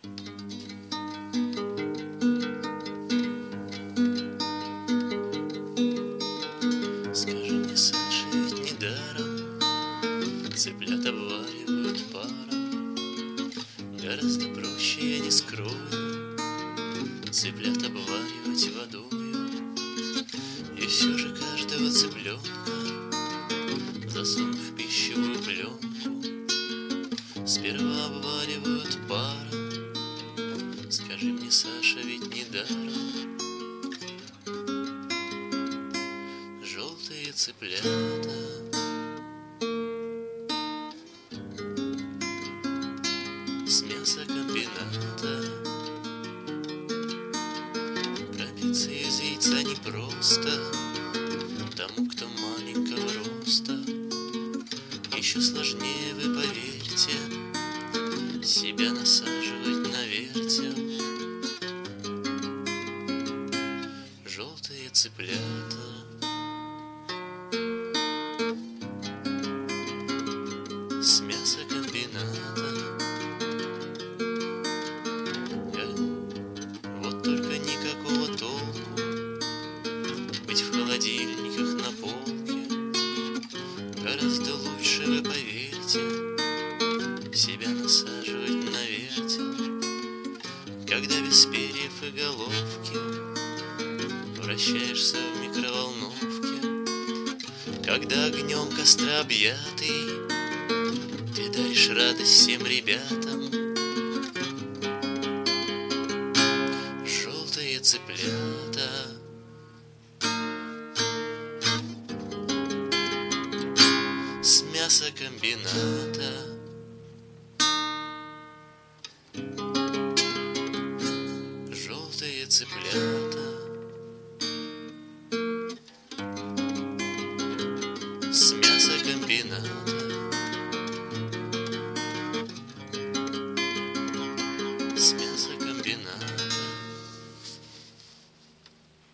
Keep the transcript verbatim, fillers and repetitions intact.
Скажи мне, Саша, ведь недаром цыплят обваривают паром. Гораздо проще, я не скрою, цыплят обваривать водою. И все же каждого цыпленка, засунув в пищевую пленку, сперва обваривают паром. Скажи мне, Саша, ведь недаром желтые цыплята с мясокомбината. Пробиться из яйца непросто тому, кто маленького роста. Еще сложнее, вы поверьте, себя насаживать на вертел. Желтые цыплята с мясокомбината. Вот только никакого толку быть в холодильниках на полке. Гораздо лучше, вы поверьте, себя насаживать на вертел, когда без перьев и головки вращаешься в микроволновке, когда огнем костра объятый ты даришь радость всем ребятам. Желтые цыплята с мясокомбината. Желтые цыплята с мясокомбината.